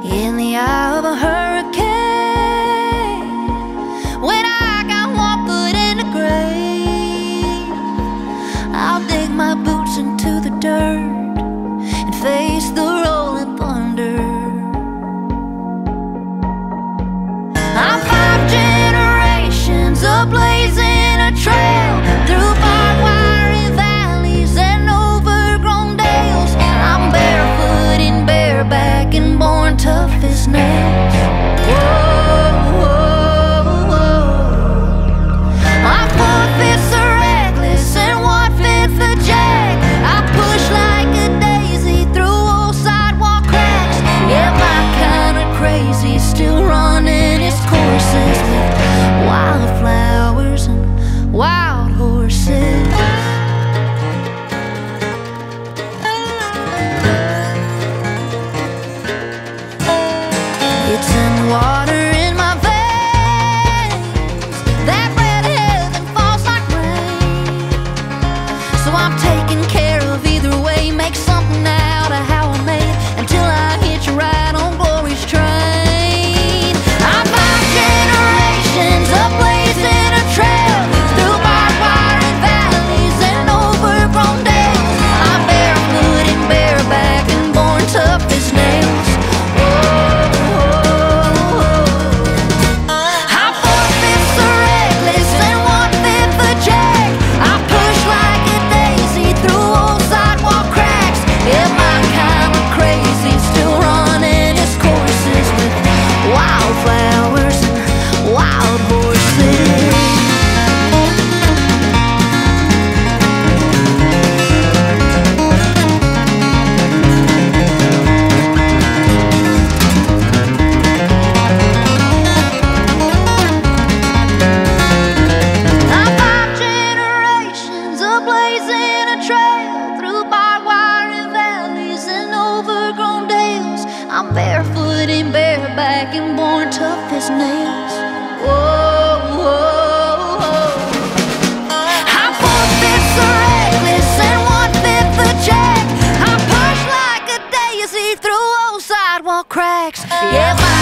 in the eye of a hurricane. When I got one foot in the grave, I'll dig my boots into the dirt and face the rolling thunder. I'm 5 generations ablazing a trail through barbed wire valleys and overgrown dales. I'm barefoot and bareback and born tough as nails. Whoa, whoa, whoa. My 4/5 are reckless and 1/5 a jack. I push like a daisy through old sidewalk cracks. Yeah, my kind of crazy, still running its courses with wildflowers and wild horses. It's in the water in my veins, that red heaven falls like rain. So I'm taking care of either way, make something out of how I made until I hitch a ride on glory's train. I'm 5 generations ablazing a trail through barbed wire and valleys and overgrown dales. I'm barefoot and bareback and born tough as nails. Wildflowers and wild horses. I'm 5 generations ablazing a trail through barbed wire and valleys and overgrown dales. I'm barefoot and bareback and born tough as nails. Whoa, whoa, whoa. I'm 4/5 a reckless and 1/5 a jack. I push like a daisy through old sidewalk cracks. Yeah,